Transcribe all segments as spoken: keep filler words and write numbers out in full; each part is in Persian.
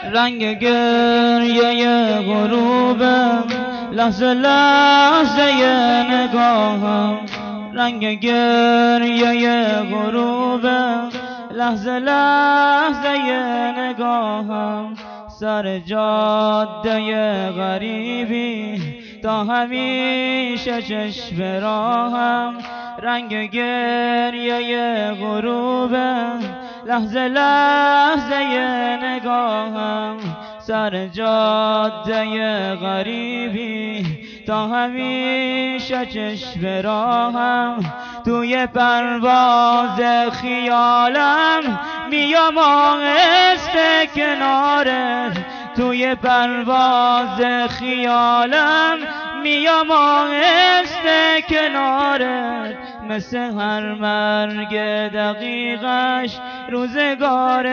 رنگ گریه غروبم، لحظه لحظه نگاهم. رنگ گریه غروبم، لحظه لحظه نگاهم. سر جاده غریبی تا همیشه چشم راهم. رنگ گریه غروبم، لحظه لحظه نگاهم. سر جاده غریبی تا همیشه چشم راهم. توی پرواز خیالم میام آهسته کنارت. توی پرواز خیالم میام آهسته کنارت. مثل هر مرگ دقیقش روزگار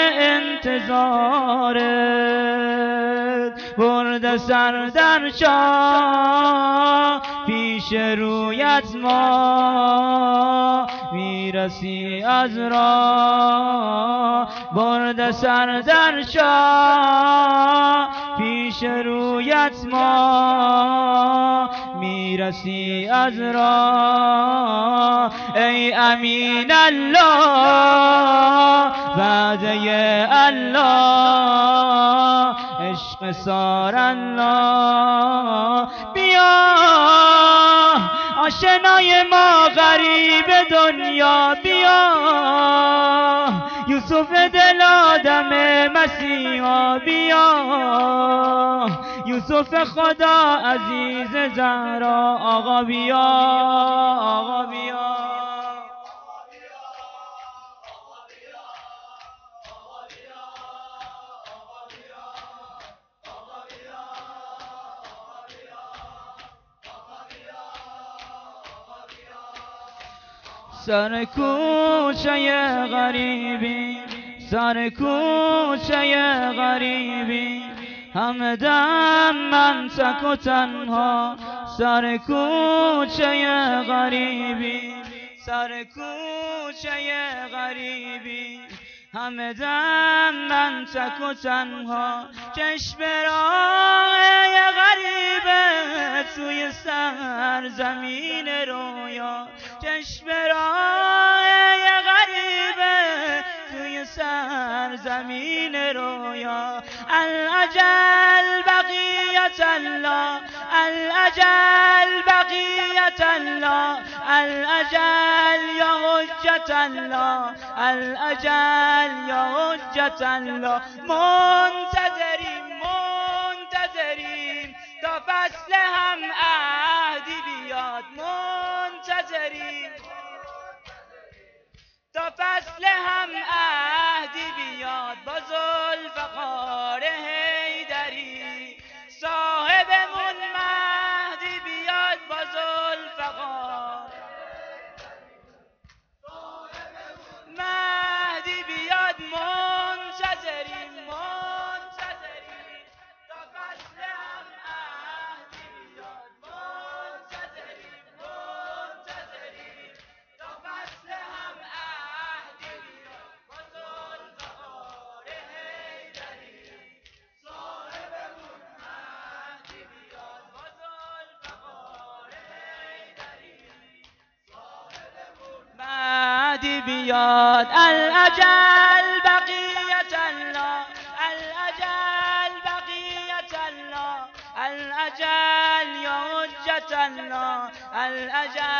انتظارت. برده سر در چاه پیش رویت ما میرسی از راه. برده سر در چاه پیش رویت ما میرسی از راه. ای امین الله وعده الله، عشق سار الله. بیا آشنای ما غریب دنیا، بیا یوسف دل آدم مسیحا. بیا یوسف خدا عزیز زهرا. آقا بیا آقا بیا. سر کوچه غریبی، سر کوچه غریبی، همدم من تک و تنها. سر کوچه غریبی، سر کوچه غریبی، همدم من تک و تنها. چشم راه غریبه توی سرزمین رویا. چشم راه غریبه توی سرزمین رویا. الأجل بقیت الله، الأجل بقیت الله، الأجل یا حجت الله، الأجل یا حجت الله. منتظریم منتظریم تا فصل هم عهدی بیاد. منتظریم تا فصل هم عهدی بیاد. با ذوالفقار حیدری صاحبمون مهدی بیاد. با ذوالفقار مهدی بیاد. منتظریم منتظریم تا فصل هم عهدی بیاد. منتظریم منتظریم تا فصل هم عهدی بیاد. با ذوالفقار حیدری صاحبمون مهدی بیاد. با ذوالفقار حیدری صاحبمون مهدی بیاد. الأجل بقیت الله، الأجل بقیت الله، الأجل یا حجت الله، الأجل